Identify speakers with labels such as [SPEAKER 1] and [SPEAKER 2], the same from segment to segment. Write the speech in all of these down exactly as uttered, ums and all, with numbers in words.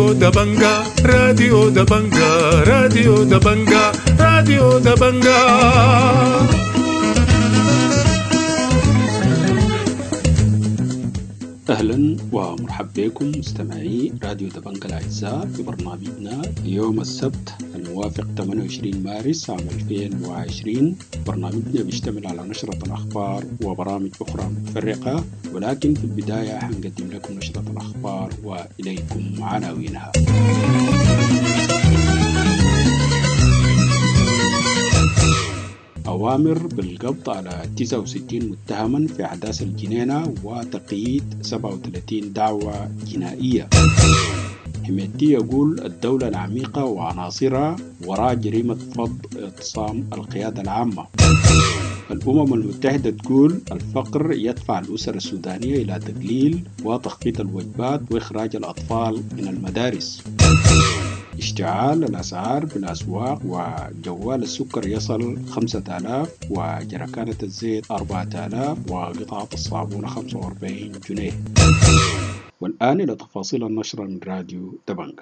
[SPEAKER 1] راديو دبنجا راديو دبنجا راديو دبنجا راديو دبنجا.
[SPEAKER 2] أهلا ومرحبا بكم مستمعي راديو دبنجا الأعزاء في برنامجنا يوم السبت الموافق ثمانية وعشرين مارس عام ألفين وعشرين. برنامجنا بيشتمل على نشرة الأخبار وبرامج أخرى متفرقة، ولكن في البداية حنقدم لكم نشرة الأخبار وإليكم عناوينها. أوامر بالقبض على تسعة وستين متهما في أحداث الجنينة وتقييد سبعة وثلاثين دعوة جنائية. حميدتي يقول الدولة العميقة وعناصرها وراء جريمة فض اعتصام القيادة العامة. الأمم المتحدة تقول الفقر يدفع الأسر السودانية إلى تقليل وتخفيض الوجبات وإخراج الأطفال من المدارس. اشتعال الأسعار بالأسواق، وجوال السكر يصل خمسة آلاف، وجركانة الزيت أربعة آلاف، وقطعة الصابون خمسة وأربعين جنيه. والآن إلى تفاصيل النشرة من راديو دبنجا.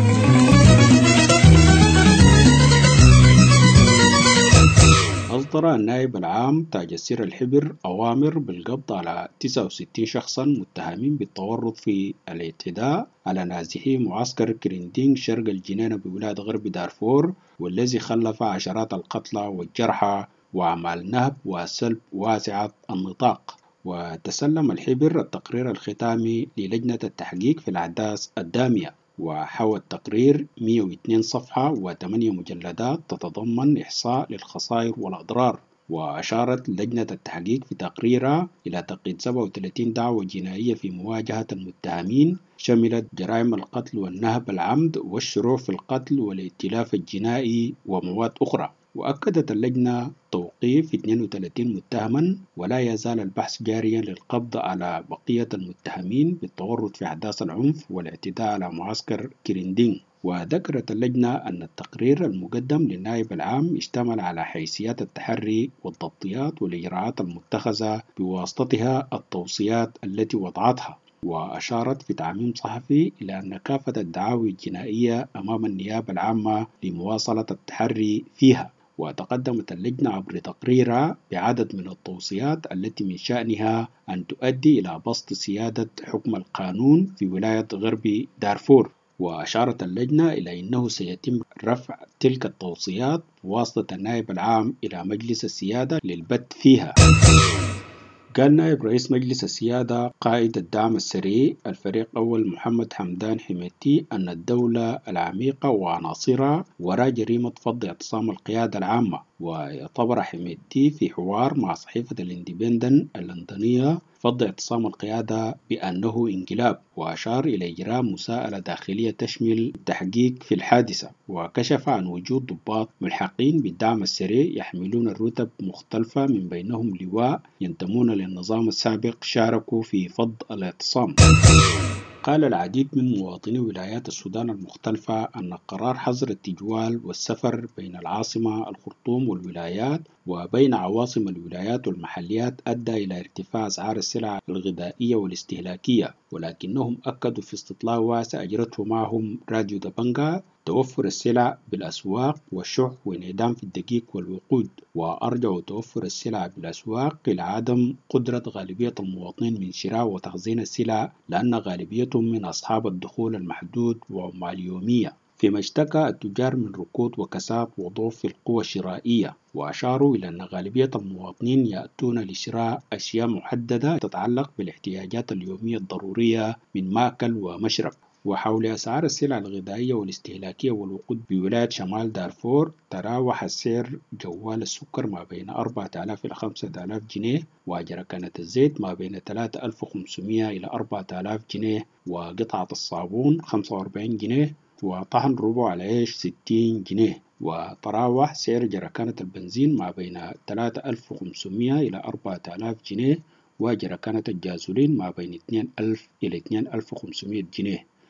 [SPEAKER 2] أصدر النائب العام تاج السر الحبر أوامر بالقبض على تسعة وستين شخصا متهمين بالتورط في الاعتداء على نازحي معسكر كريندينغ شرق الجنينة بولاية غرب دارفور، والذي خلف عشرات القتلى والجرحى وأعمال نهب وسلب واسعة النطاق. وتسلم الحبر التقرير الختامي للجنة التحقيق في الأحداث الدامية، وحوى التقرير مئة واثنين صفحة وثمانية مجلدات تتضمن إحصاء للخسائر والأضرار. وأشارت لجنة التحقيق في تقريرها إلى تقييد سبعة وثلاثين دعوة جنائية في مواجهة المتهمين، شملت جرائم القتل والنهب العمد والشروع في القتل والائتلاف الجنائي ومواد أخرى. وأكدت اللجنة توقيف اثنين وثلاثين متهما، ولا يزال البحث جاريا للقبض على بقية المتهمين بالتورط في أحداث العنف والاعتداء على معسكر كريندينغ. وذكرت اللجنة أن التقرير المقدم للنائب العام اشتمل على حيثيات التحري والضبطيات والإجراءات المتخذة بواسطتها التوصيات التي وضعتها. وأشارت في تعميم صحفي إلى أن كافة الدعاوى الجنائية أمام النيابة العامة لمواصلة التحري فيها. وتقدمت اللجنة عبر تقريرها بعدد من التوصيات التي من شأنها أن تؤدي إلى بسط سيادة حكم القانون في ولاية غرب دارفور. وأشارت اللجنة إلى أنه سيتم رفع تلك التوصيات بواسطة النائب العام إلى مجلس السيادة للبت فيها. قال نائب رئيس مجلس السيادة قائد الدعم السريع الفريق أول محمد حمدان حميدتي أن الدولة العميقة وعناصرها وراء جريمة فض اعتصام القيادة العامة. ويعتبر حميدتي في حوار مع صحيفة الاندبندن اللندنية فض اعتصام القيادة بأنه انقلاب، وأشار إلى إجراء مساءلة داخلية تشمل التحقيق في الحادثة. وكشف عن وجود ضباط ملحقين بالدعم السريع يحملون الرتب مختلفة من بينهم لواء ينتمون للنظام السابق شاركوا في فض الاعتصام. قال العديد من مواطني ولايات السودان المختلفة أن قرار حظر التجوال والسفر بين العاصمة الخرطوم والولايات وبين عواصم الولايات والمحليات أدى إلى ارتفاع أسعار السلع الغذائية والاستهلاكية. ولكنهم أكدوا في استطلاع واسع أجرته معهم راديو دبنجا توفر السلع بالأسواق والشح وانعدام في الدقيق والوقود. وأرجعوا توفر السلع بالأسواق إلى عدم قدرة غالبية المواطنين من شراء وتخزين السلع، لأن غالبيتهم من أصحاب الدخول المحدود وعمال يومية، فيما اشتكى التجار من ركود وكساد وضعف في القوى الشرائية. وأشاروا إلى أن غالبية المواطنين يأتون لشراء أشياء محددة تتعلق بالاحتياجات اليومية الضرورية من مأكل ومشرب. وحول أسعار السلع الغذائية والاستهلاكية والوقود بولاية شمال دارفور، تراوح السعر جوال السكر ما بين أربعة آلاف إلى خمسة آلاف جنيه، وجركانة الزيت ما بين ثلاثة آلاف وخمسمئة إلى أربعة آلاف جنيه، وقطعة الصابون خمسة وأربعين جنيه، وطحن ربع العيش ستين جنيه. وتراوح سعر جركانة البنزين ما بين ثلاثة آلاف وخمسمئة إلى أربعة آلاف جنيه، وجركانة الجازولين ما بين اثنين ألف إلى اثنين ألف وخمسمئة جنيه.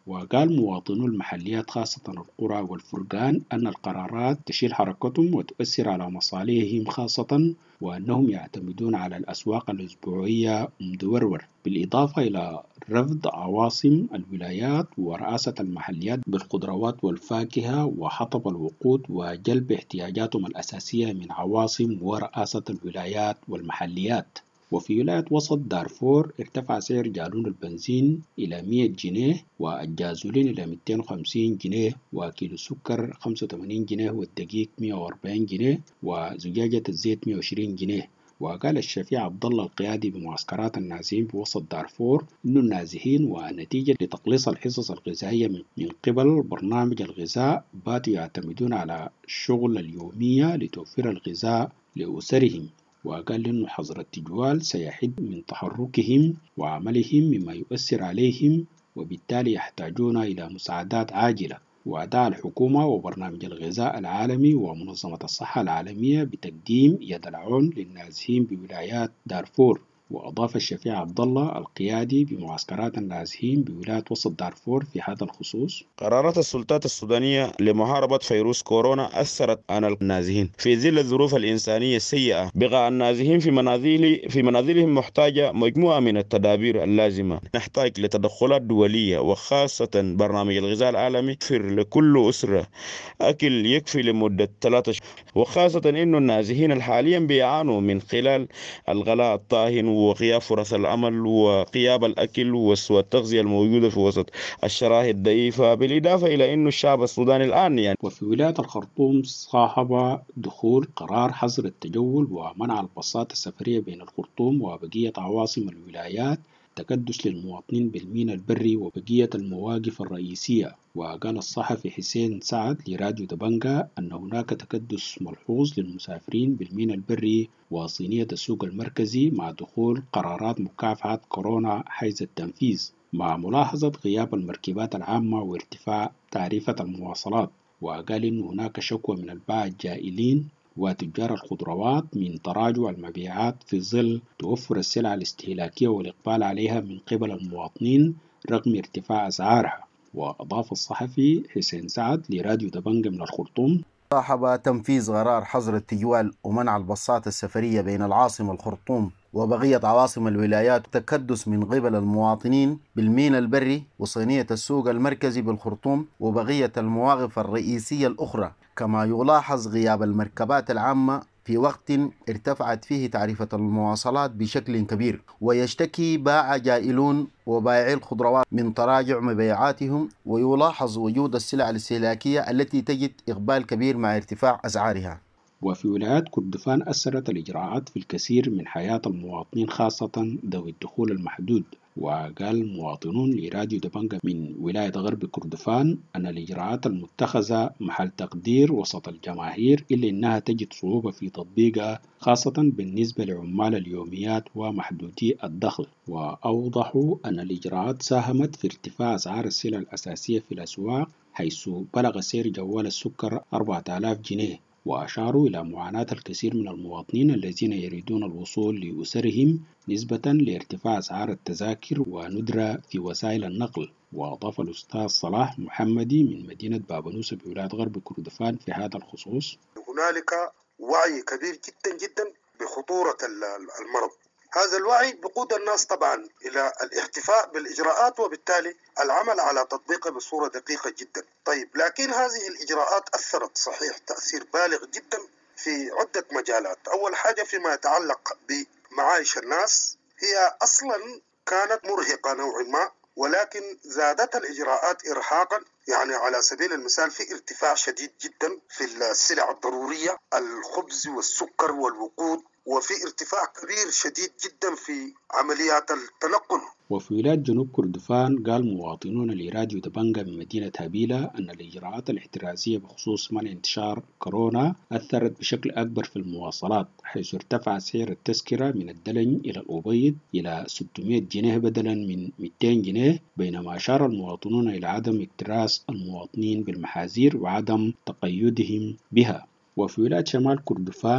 [SPEAKER 2] وقال مواطنو المحليات خاصة القرى والفرقان أن القرارات تشيل حركتهم وتؤثر على مصالحهم خاصة، وأنهم يعتمدون على الأسواق الأسبوعية مدورور، بالإضافة إلى رفض عواصم الولايات ورئاسة المحليات بالخضروات والفاكهة وحطب الوقود وجلب احتياجاتهم الأساسية من عواصم ورئاسة الولايات والمحليات. وفي ولاية وسط دارفور ارتفع سعر جالون البنزين إلى مئة جنيه والجازولين إلى مئتين وخمسين جنيه وكيلو السكر خمسة وثمانين جنيه والدقيق مئة وأربعين جنيه وزجاجة الزيت مئة وعشرين جنيه. وقال الشفيع عبد الله القيادي بمعسكرات النازحين بوسط دارفور إنه النازحين ونتيجة لتقليص الحصص الغذائية من قبل برنامج الغذاء باتوا يعتمدون على الشغل اليومية لتوفير الغذاء لأسرهم. وقال إنه حظر التجوال سيحد من تحركهم وعملهم مما يؤثر عليهم، وبالتالي يحتاجون إلى مساعدات عاجلة. ودعا الحكومة وبرنامج الغذاء العالمي ومنظمة الصحة العالمية بتقديم يد العون للنازحين بولايات دارفور. وأضاف الشفيع عبد الله القيادي بمعسكرات النازحين بولاية وسط دارفور في هذا الخصوص:
[SPEAKER 3] قرارات السلطات السودانية لمحاربة فيروس كورونا أثرت على النازحين في ظل الظروف الإنسانية السيئة. بقى النازحين في منازل في منازلهم محتاجة مجموعة من التدابير اللازمة. نحتاج لتدخلات دولية وخاصة برنامج الغذاء العالمي يوفر لكل أسرة أكل يكفي لمدة ثلاثة شهور، وخاصة إنه النازحين حاليا بيعانوا من خلال الغلاء الطاهن وغياب فرص العمل وغياب الأكل والتغذية الموجودة في وسط الشرايح الضعيفة، بالإضافة إلى أن الشعب السوداني الآن يعني.
[SPEAKER 2] وفي ولاية الخرطوم صاحب دخول قرار حظر التجول ومنع الباصات السفرية بين الخرطوم وبقية عواصم الولايات تكدس للمواطنين بالميناء البري وبقية المواقف الرئيسية. وقال الصحفي حسين سعد لراديو دبنجة أن هناك تكدس ملحوظ للمسافرين بالميناء البري وصينية السوق المركزي مع دخول قرارات مكافحة كورونا حيز التنفيذ، مع ملاحظة غياب المركبات العامة وارتفاع تعرفة المواصلات. وقال إن هناك شكوى من البائع الجائلين وتجار الخضروات من تراجع المبيعات في ظل توفر السلع الاستهلاكية والإقبال عليها من قبل المواطنين رغم ارتفاع أسعارها. وأضاف الصحفي حسين سعد لراديو دبنجة من الخرطوم:
[SPEAKER 4] صاحب تنفيذ قرار حظر التجوال ومنع الباصات السفرية بين العاصمة الخرطوم وبقية عواصم الولايات تكدس من قبل المواطنين بالميناء البري وصينية السوق المركزي بالخرطوم وبقية المواقف الرئيسية الأخرى، كما يلاحظ غياب المركبات العامة في وقت ارتفعت فيه تعرفة المواصلات بشكل كبير. ويشتكي باع جائلون وبائعي الخضروات من تراجع مبيعاتهم، ويلاحظ وجود السلع الاستهلاكية التي تجد إقبال كبير مع ارتفاع أسعارها.
[SPEAKER 2] وفي ولايات كردفان أثرت الإجراءات في الكثير من حياة المواطنين خاصة ذوي الدخول المحدود. وقال مواطنون لراديو دبنجة من ولاية غرب كردفان أن الإجراءات المتخذة محل تقدير وسط الجماهير، إلا أنها تجد صعوبة في تطبيقها خاصة بالنسبة لعمال اليوميات ومحدودي الدخل. وأوضحوا أن الإجراءات ساهمت في ارتفاع أسعار السلع الأساسية في الأسواق، حيث بلغ سعر جوال السكر أربعة آلاف جنيه. وأشاروا إلى معاناة الكثير من المواطنين الذين يريدون الوصول لأسرهم نسبة لارتفاع أسعار التذاكر وندرة في وسائل النقل. وأضاف الأستاذ صلاح محمدي من مدينة بابنوس بولاية غرب كردفان في هذا الخصوص:
[SPEAKER 5] هنالك وعي كبير جدا جدا بخطورة المرض. هذا الوعي بقود الناس طبعا إلى الاحتفاء بالإجراءات وبالتالي العمل على تطبيقها بصورة دقيقة جدا. طيب، لكن هذه الإجراءات أثرت صحيح تأثير بالغ جدا في عدة مجالات. أول حاجة فيما يتعلق بمعايش الناس، هي أصلا كانت مرهقة نوعا ما، ولكن زادت الإجراءات إرهاقا. يعني على سبيل المثال في ارتفاع شديد جدا في السلع الضرورية، الخبز والسكر والوقود، وفي ارتفاع كبير شديد جدا في عمليات التنقل.
[SPEAKER 2] وفي ولاية جنوب كردفان قال مواطنون لراديو دبنجة من مدينة هابيلة أن الإجراءات الاحترازية بخصوص منع انتشار كورونا أثرت بشكل أكبر في المواصلات، حيث ارتفع سعر التذكرة من الدلن إلى الأبيض إلى ستمائة جنيه بدلا من مئتين جنيه، بينما أشار المواطنون إلى عدم اكتراث المواطنين بالمحاذير وعدم تقيدهم بها. وفي ولاية شمال كردفان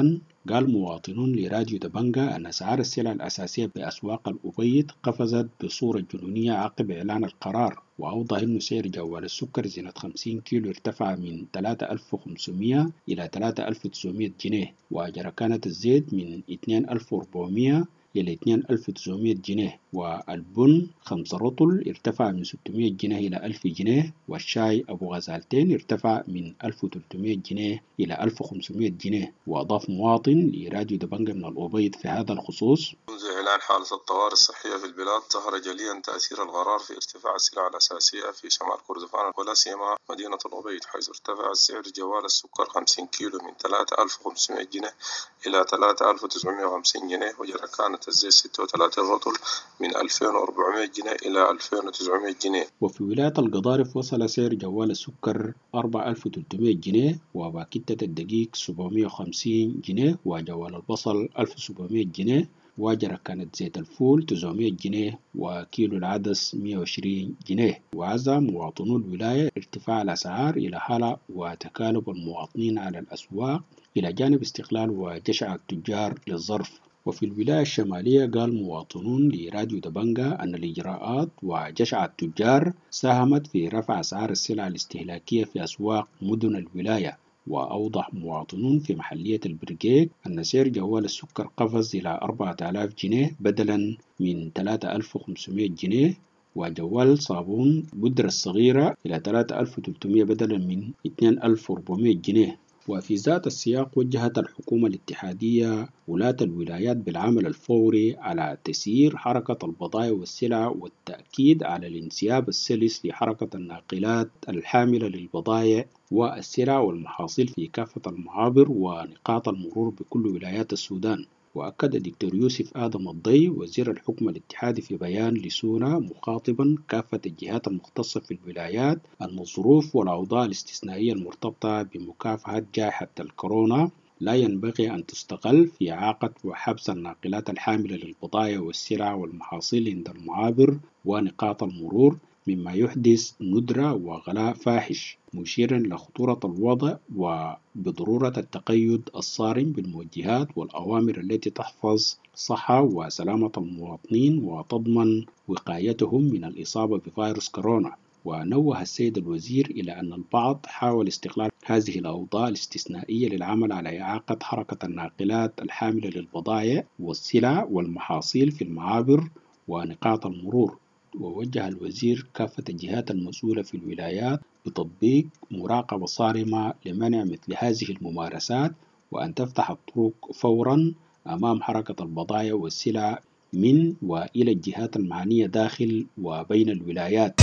[SPEAKER 2] قال مواطنون لراديو دبنجة أن أسعار السلع الأساسية بأسواق الأبيض قفزت بصورة جنونية عقب إعلان القرار، وأوضح أن سعر جوال السكر زينة خمسين كيلو ارتفع من ثلاثة آلاف وخمسمائة إلى ثلاثة آلاف وتسعمائة جنيه، وجركانة الزيت من اثنين آلاف وأربعمائة إلى اثنين آلاف وتسعمائة جنيه، والبن خمسة رطل ارتفع من ستمائة جنيه إلى ألف جنيه، والشاي أبو غزالتين ارتفع من ألف وثلاثمائة جنيه إلى ألف وخمسمائة جنيه. وأضاف مواطن لراديو دبنجة من الأبيض في هذا الخصوص:
[SPEAKER 6] منذ إعلان حالة الطوارئ الصحية في البلاد ظهر جليا تأثير القرار في ارتفاع السلع الأساسية في شمال كردفان ولا سيما مدينة الأبيض، حيث ارتفع السعر جوال السكر خمسين كيلو من ثلاثة آلاف وخمسمائة جنيه إلى ثلاثة آلاف وتسعمائة وخمسين جنيه، وجركانة الزيت ستة وثلاثين رطل من ألفين وأربعمائة جنيه إلى ألفين وتسعمائة جنيه.
[SPEAKER 2] وفي ولاية القضارف وصل سعر جوال السكر أربعة آلاف وثلاثمائة جنيه، وباكيتة الدقيق سبعمائة وخمسين جنيه، وجوال البصل ألف وسبعمائة جنيه، وجركانة زيت الفول تسعمائة جنيه، وكيلو العدس مائة وعشرين جنيه. وعزى مواطنو الولاية ارتفاع الأسعار إلى حالة وتكالب المواطنين على الأسواق إلى جانب استقلال وجشع التجار للظرف. وفي الولاية الشمالية قال مواطنون لراديو دبنجة أن الإجراءات وجشع التجار ساهمت في رفع أسعار السلع الاستهلاكية في أسواق مدن الولاية. وأوضح مواطنون في محلية البرقيق أن سعر جوال السكر قفز إلى أربعة آلاف جنيه بدلا من ثلاثة آلاف وخمسمائة جنيه، وجوال صابون بودرة الصغيرة إلى ثلاثة آلاف وثلاثمائة بدلا من اثنين آلاف وأربعمائة جنيه. وفي ذات السياق وجهت الحكومة الاتحادية ولاة الولايات بالعمل الفوري على تسيير حركة البضائع والسلع والتأكيد على الانسياب السلس لحركة الناقلات الحاملة للبضائع والسلع والمحاصيل في كافة المعابر ونقاط المرور بكل ولايات السودان. وأكد الدكتور يوسف آدم الضي وزير الحكم الاتحادي في بيان لسونا مخاطبا كافة الجهات المختصة في الولايات أن الظروف والأوضاع الاستثنائية المرتبطة بمكافحة جائحة الكورونا لا ينبغي أن تستغل في إعاقة وحبس الناقلات الحاملة للبضائع والسلع والمحاصيل عند المعابر ونقاط المرور، مما يحدث ندرة وغلاء فاحش، مشيرا لخطورة الوضع وبضرورة التقيد الصارم بالموجهات والأوامر التي تحفظ صحة وسلامة المواطنين وتضمن وقايتهم من الإصابة بفيروس كورونا. ونوه السيد الوزير إلى أن البعض حاول استغلال هذه الأوضاع الاستثنائية للعمل على إعاقة حركة الناقلات الحاملة للبضائع والسلع والمحاصيل في المعابر ونقاط المرور. ووجه الوزير كافة الجهات المسؤولة في الولايات بتطبيق مراقبة صارمة لمنع مثل هذه الممارسات، وأن تفتح الطرق فورا أمام حركة البضائع والسلع من وإلى الجهات المعنية داخل وبين الولايات.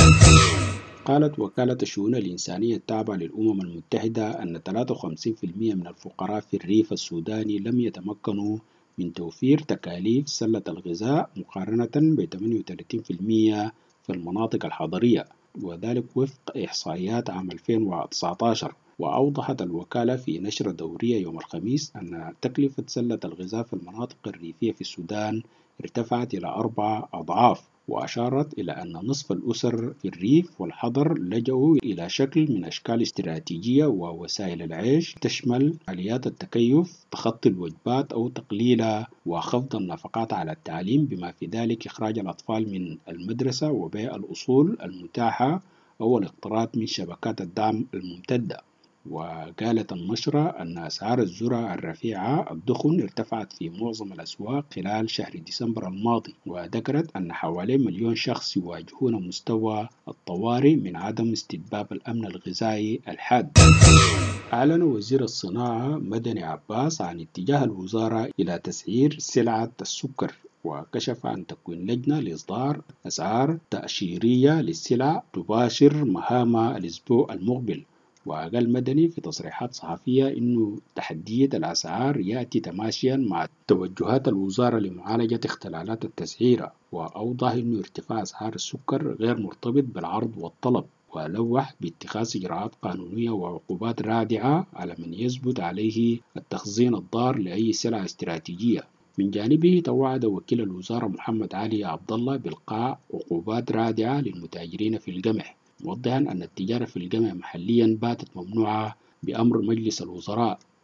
[SPEAKER 2] قالت وكالة الشؤون الإنسانية التابعة للأمم المتحدة أن ثلاثة وخمسين بالمئة من الفقراء في الريف السوداني لم يتمكنوا من توفير تكاليف سلة الغذاء مقارنة ب ثمانية وثلاثين بالمئة في المناطق الحضرية، وذلك وفق إحصائيات عام ألفين وتسعة عشر. وأوضحت الوكالة في نشرة دورية يوم الخميس أن تكلفة سلة الغذاء في المناطق الريفية في السودان ارتفعت إلى أربع أضعاف، وأشارت إلى أن نصف الأسر في الريف والحضر لجأوا إلى شكل من أشكال استراتيجية ووسائل العيش تشمل آليات التكيف، تخطي الوجبات أو تقليلها، وخفض النفقات على التعليم، بما في ذلك إخراج الأطفال من المدرسة وبيع الأصول المتاحة أو الاقتراض من شبكات الدعم الممتدة. وقالت النشرة أن أسعار الذرة الرفيعة الدخن ارتفعت في معظم الأسواق خلال شهر ديسمبر الماضي، وذكرت أن حوالي مليون شخص يواجهون مستوى الطوارئ من عدم استتباب الأمن الغذائي الحاد. أعلن وزير الصناعة مدني عباس عن اتجاه الوزارة إلى تسعير سلعة السكر، وكشف عن تكوين لجنة لإصدار أسعار تأشيرية للسلع تباشر مهامها الأسبوع المقبل. وقال مدني في تصريحات صحفية إنه تحديد الأسعار يأتي تماشيا مع توجهات الوزارة لمعالجة اختلالات التسعيرة، وأوضح إنه ارتفاع أسعار السكر غير مرتبط بالعرض والطلب، ولوح باتخاذ إجراءات قانونية وعقوبات رادعة على من يثبت عليه التخزين الضار لأي سلعة استراتيجية. من جانبه توعد وكيل الوزارة محمد علي عبد الله بإلقاء عقوبات رادعة للمتاجرين في القمح، موضحا أن التجارة في القمح محليا باتت ممنوعة بأمر مجلس الوزراء،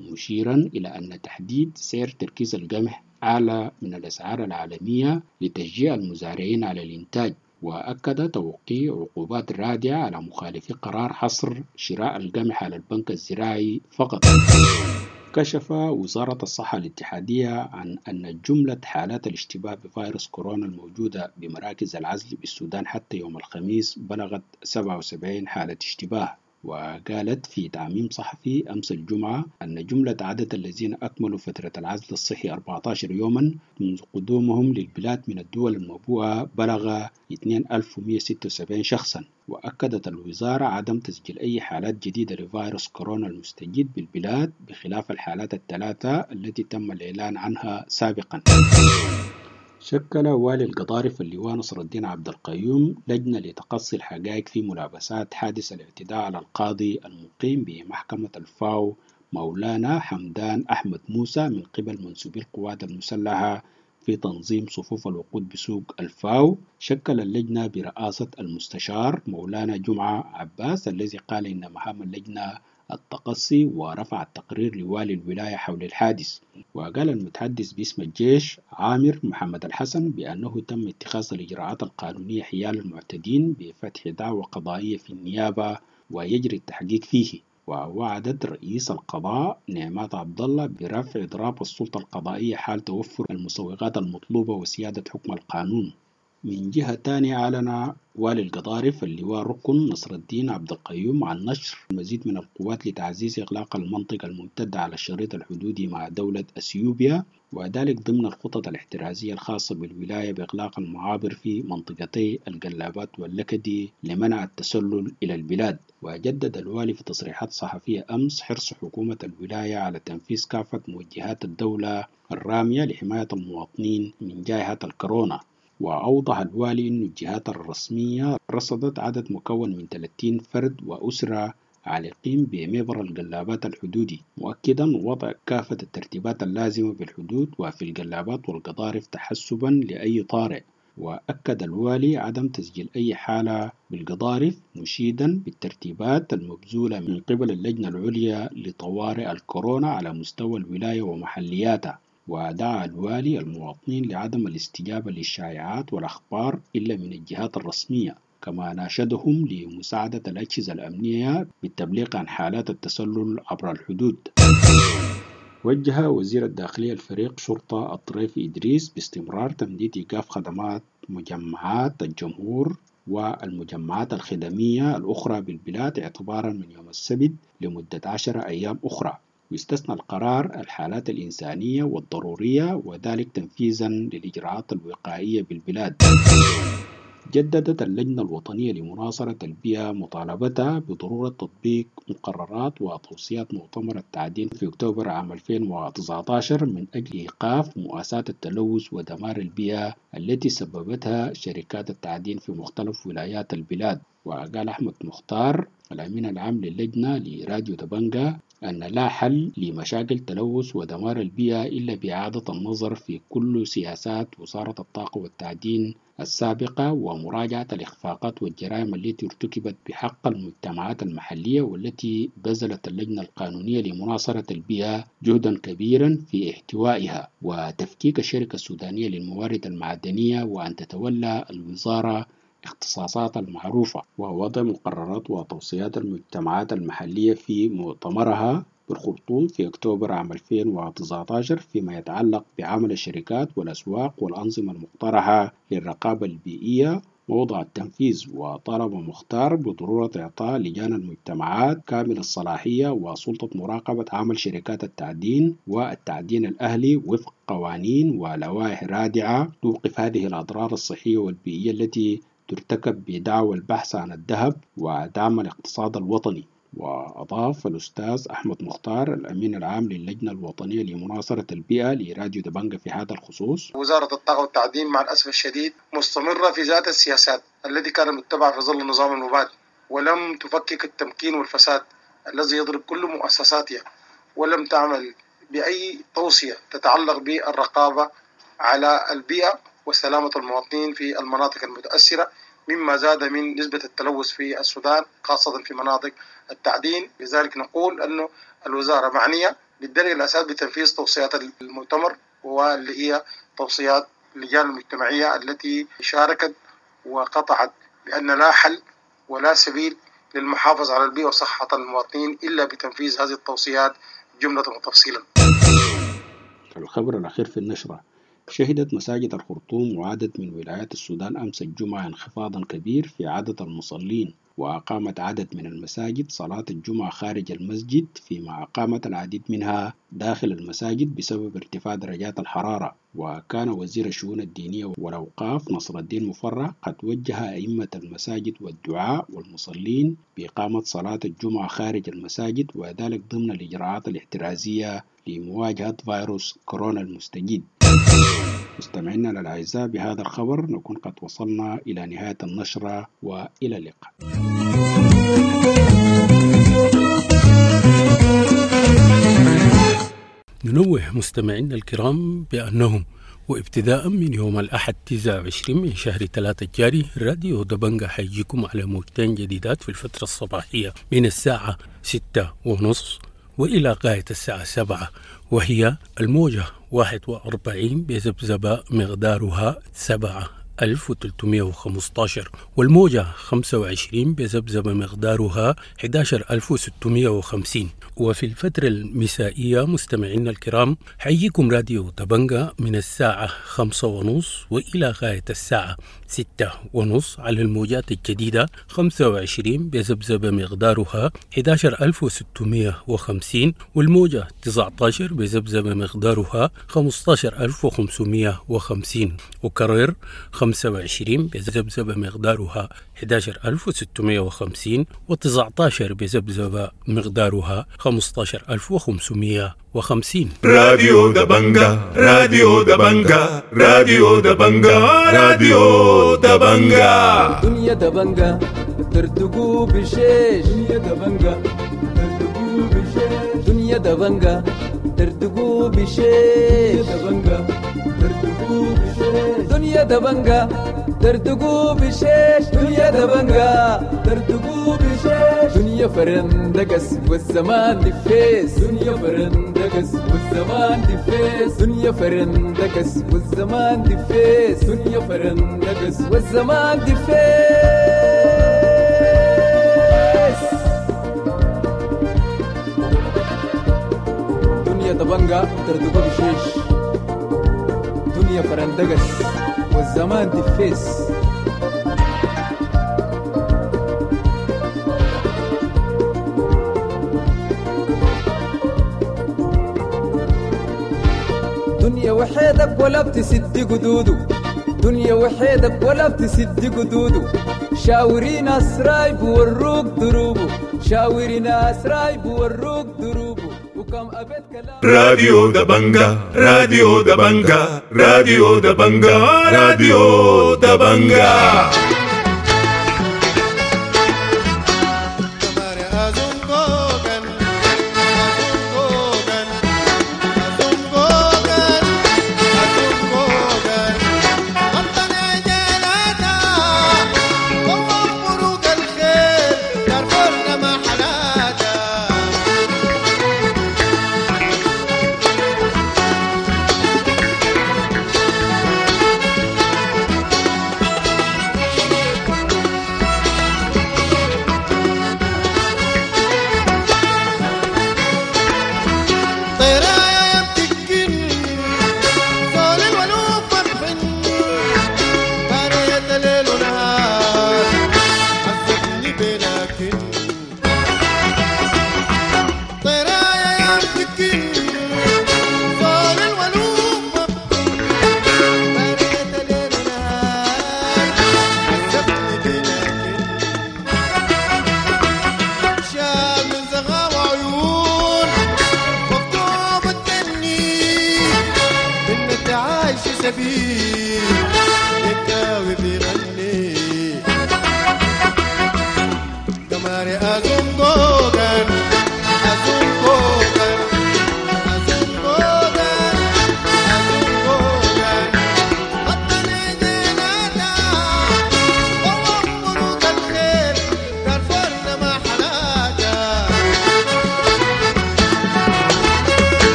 [SPEAKER 2] مشيرا إلى أن تحديد سعر تركيز القمح أعلى من الأسعار العالمية لتشجيع المزارعين على الإنتاج. وأكد توقيع عقوبات رادعة على مخالفي قرار حصر شراء القمح على البنك الزراعي فقط. كشف وزارة الصحة الاتحادية عن أن جملة حالات الاشتباه بفيروس كورونا الموجودة بمراكز العزل بالسودان حتى يوم الخميس بلغت سبعة وسبعين حالة اشتباه. وقالت في تعميم صحفي أمس الجمعة أن جملة عدد الذين أكملوا فترة العزل الصحي أربعة عشر يوما منذ قدومهم للبلاد من الدول الموبوءة بلغ اثنين ألف ومئة وستة وسبعين شخصا. وأكدت الوزارة عدم تسجيل أي حالات جديدة لفيروس كورونا المستجد بالبلاد بخلاف الحالات الثلاثة التي تم الإعلان عنها سابقا. شكل والي القضارف اللواء نصر الدين عبد القيوم لجنة لتقصي الحقائق في ملابسات حادث الاعتداء على القاضي المقيم بمحكمة الفاو مولانا حمدان أحمد موسى من قبل منسوبي القوات المسلحة في تنظيم صفوف الوقود بسوق الفاو. شكل اللجنة برئاسة المستشار مولانا جمعة عباس الذي قال إن مهام اللجنة التقصي ورفع التقرير لوالي الولاية حول الحادث. وقال المتحدث باسم الجيش عامر محمد الحسن بأنه تم اتخاذ الإجراءات القانونية حيال المعتدين بفتح دعوى قضائية في النيابة ويجري التحقيق فيه. ووعدت رئيس القضاء نعمات عبد الله برفع إضراب السلطة القضائية حال توفر المسوغات المطلوبة وسيادة حكم القانون. من جهة تانية أعلن والي القضارف اللواء ركن نصر الدين عبد القيوم عن نشر المزيد من القوات لتعزيز إغلاق المنطقة الممتدة على الشريط الحدودي مع دولة أثيوبيا، وذلك ضمن الخطط الاحترازية الخاصة بالولاية بإغلاق المعابر في منطقتي القلابات واللكدي لمنع التسلل إلى البلاد. وجدد الوالي في تصريحات صحفية أمس حرص حكومة الولاية على تنفيذ كافة موجهات الدولة الرامية لحماية المواطنين من جائحة الكورونا. وأوضح الوالي أن الجهات الرسمية رصدت عدد مكون من ثلاثين فرد وأسرة عالقين بمبر القلابات الحدودي، مؤكدا وضع كافة الترتيبات اللازمة بالحدود وفي القلابات والقضارف تحسبا لأي طارئ. وأكد الوالي عدم تسجيل أي حالة بالقضارف، مشيدا بالترتيبات المبذولة من قبل اللجنة العليا لطوارئ الكورونا على مستوى الولاية ومحلياتها. ودعا الوالي المواطنين لعدم الاستجابة للشائعات والأخبار إلا من الجهات الرسمية، كما ناشدهم لمساعدة الأجهزة الأمنية بالتبليغ عن حالات التسلل عبر الحدود. وجه وزير الداخلية الفريق شرطة الطريف إدريس باستمرار تمديد إيقاف خدمات مجمعات الجمهور والمجمعات الخدمية الأخرى بالبلاد اعتبارا من يوم السبت لمدة عشر أيام أخرى، ويستثنى القرار الحالات الإنسانية والضرورية، وذلك تنفيذا للإجراءات الوقائية بالبلاد. جددت اللجنة الوطنية لمناصرة البيئة مطالبتها بضرورة تطبيق مقررات وتوصيات مؤتمر التعدين في أكتوبر عام ألفين وتسعة عشر من أجل إيقاف مؤاساة التلوث ودمار البيئة التي سببتها شركات التعدين في مختلف ولايات البلاد. وقال أحمد مختار الأمين العام للجنة لراديو دبنجة أن لا حل لمشاكل تلوث ودمار البيئة إلا بإعادة النظر في كل سياسات وزارة الطاقة والتعدين السابقة ومراجعة الإخفاقات والجرائم التي ارتكبت بحق المجتمعات المحلية، والتي بذلت اللجنة القانونية لمناصرة البيئة جهدا كبيرا في احتوائها وتفكيك الشركة السودانية للموارد المعدنية، وأن تتولى الوزارة اختصاصات المعروفة ووضع مقررات وتوصيات المجتمعات المحلية في مؤتمرها بالخرطوم في أكتوبر عام ألفين وتسعة عشر فيما يتعلق بعمل الشركات والأسواق والأنظمة المقترحة للرقابة البيئية ووضع التنفيذ. وطالب مختار بضرورة إعطاء لجان المجتمعات كامل الصلاحية وسلطة مراقبة عمل شركات التعدين والتعدين الأهلي وفق قوانين ولوائح رادعة توقف هذه الأضرار الصحية والبيئية التي ترتكب بدعوى البحث عن الذهب ودعم الاقتصاد الوطني. وأضاف الأستاذ أحمد مختار الأمين العام للجنة الوطنية لمناصرة البيئة لراديو دبنجة في هذا الخصوص:
[SPEAKER 7] وزارة الطاقة والتعدين مع الأسف الشديد مستمرة في ذات السياسات التي كانت متبعة في ظل النظام المبادئ، ولم تفكك التمكين والفساد الذي يضرب كل مؤسساتها، ولم تعمل بأي توصية تتعلق بالرقابة على البيئة وسلامة المواطنين في المناطق المتأثرة، مما زاد من نسبة التلوث في السودان خاصة في مناطق التعدين. لذلك نقول أن الوزارة معنية للدرجة الأساس بتنفيذ توصيات المؤتمر، واللي هي توصيات اللجان المجتمعية التي شاركت وقطعت بأن لا حل ولا سبيل للمحافظة على البيئة وصحة المواطنين إلا بتنفيذ هذه التوصيات جملة وتفصيلا.
[SPEAKER 2] الخبر الأخير في النشرة: شهدت مساجد الخرطوم وعدد من ولايات السودان أمس الجمعة انخفاضا كبير في عدد المصلين، وأقامت عدد من المساجد صلاة الجمعة خارج المسجد، فيما أقامت العديد منها داخل المساجد بسبب ارتفاع درجات الحرارة. وكان وزير الشؤون الدينية والأوقاف نصر الدين مفرع قد وجه أئمة المساجد والدعاء والمصلين بإقامة صلاة الجمعة خارج المساجد، وذلك ضمن الإجراءات الاحترازية لمواجهة فيروس كورونا المستجد. مستمعينا الأعزاء، بهذا الخبر نكون قد وصلنا إلى نهاية النشرة، وإلى اللقاء.
[SPEAKER 8] ننوه مستمعينا الكرام بأنهم وابتداء من يوم الأحد تسعة وعشرين من شهر ثلاثة الجاري، راديو دبنجة حيجيكم على موجتين جديدات في الفترة الصباحية من الساعة ستة ونصف وإلى غاية الساعة سبعة، وهي الموجة واحد وأربعين بذبذبة مقدارها سبعة ألف وثلاثمائة وخمسة عشر، والموجة خمسة وعشرين بذبذبة مقدارها أحد عشر ألف وستمائة وخمسين. وفي الفترة المسائية مستمعينا الكرام حييكم راديو دبنجة من الساعة خمسة ونصف وإلى غاية الساعة ستة ونصف على الموجات الجديدة خمسة وعشرين بذبذبة مقدارها أحد عشر ألف وستمائة وخمسين، والموجة تسعة عشر بذبذبة مقدارها خمسة عشر ألف وخمسمائة وخمسين، وكرر خمسة وعشرين بذبذبة مقدارها أحد عشر ألف وستمائة وخمسين، وتسعة عشر بذبذبة مقدارها خمسة عشر ألف وخمسمائة وخمسين.
[SPEAKER 1] راديو دبنجة راديو دبنجة راديو دبنجة راديو دبنجة
[SPEAKER 9] دنيا دبنجة ترتقو بشيش دنيا دبنجة ترتقو بشيش دنيا دبنجة ترتقو بشيش دبنجة ترتقو بشيش دنيا دبنجة ترتقو بشيش دنيا دبنجة ترتقو بشيش دنيا فرندقس والزمان دفيس دنيا فرندقس والزمان دفيس دنيا فرندقس والزمان دفيس دنيا فرندقس والزمان دفيس دنيا دبنجة ترتقو بشيش دنيا فرندقس والزمان دفيس. دنيا وحيدك ولا بتسد قدودو دنيا وحيدك ولا بتسد قدودو شاورين أسراي بوروك دروبو شاورين أسراي بوروك دروبو وكم أبد كلام.
[SPEAKER 1] راديو دبنجة راديو دبنجة راديو دبنجة راديو دبنجة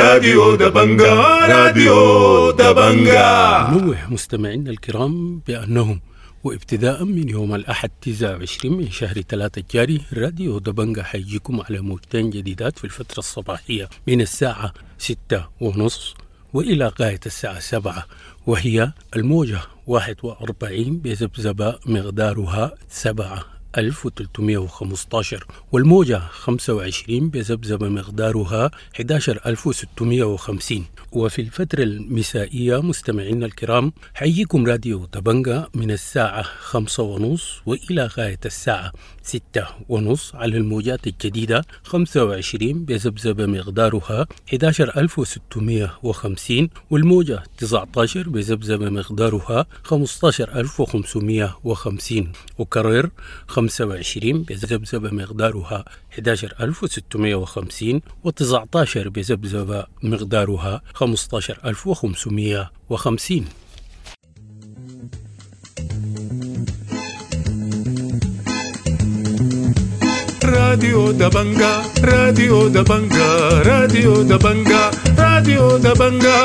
[SPEAKER 1] راديو دبنجا راديو دبنجا.
[SPEAKER 8] نوه مستمعينا الكرام بأنهم وابتداء من يوم الأحد تسعة وعشرين من شهر ثلاثة الجاري راديو دبنجا حيجيكم على موجتين جديدات في الفترة الصباحية من الساعة ستة ونص وإلى غاية الساعة سبعة، وهي الموجة واحد وأربعين بذبذبة مقدارها سبعة ألف وثلاثمائة وخمسة عشر، والموجة خمسة وعشرين بذبذبة مقدارها أحد عشر ألف وستمائة وخمسين. وفي الفترة المسائية مستمعينا الكرام حييكم راديو دبنجا من الساعة خمسة ونص وإلى غاية الساعة ستة ونص على الموجات الجديدة خمسة وعشرين بذبذبة مقدارها أحد عشر ألف وستمائة وخمسين، والموجة تسعة عشر بذبذبة مقدارها خمسة عشر ألف وخمسمائة وخمسين، وكرر خمسة وعشرين بذبذبة مقدارها أحد عشر ألف وستمائة وخمسين، وتسعة عشر بذبذبة مقدارها خمسة عشر ألف وخمسمائة وخمسين.
[SPEAKER 1] راديو دبنجا راديو دبنجا راديو دبنجا راديو دبنجا.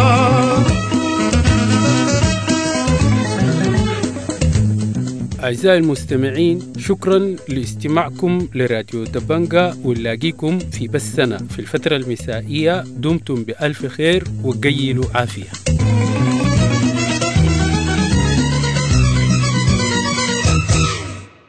[SPEAKER 8] أعزائي المستمعين، شكرا لاستماعكم لراديو دبنجا، ونلاقيكم في بثنا في الفترة المسائية. دمتم بألف خير وقيلوا عافية.